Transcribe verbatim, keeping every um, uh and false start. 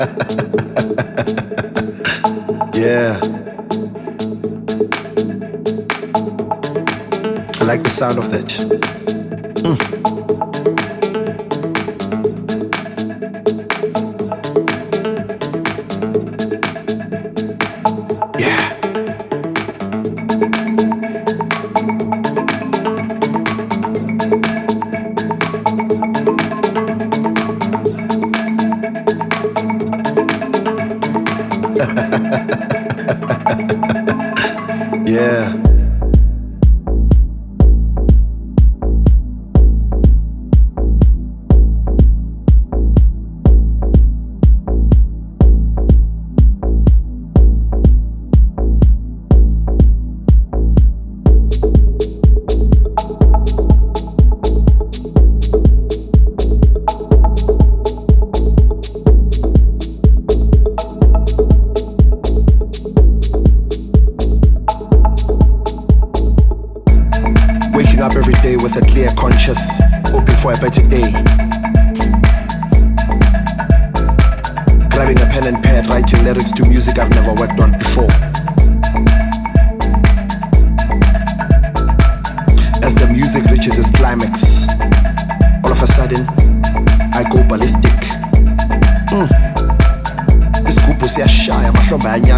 Yeah. I like the sound of that. Mm. Yeah. Waking up every day with a clear conscience, hoping for a better day. Grabbing a pen and pad, writing lyrics to music I've never worked on before. As the music reaches its climax, all of a sudden, I go ballistic. Mm. This group was shy, I'm a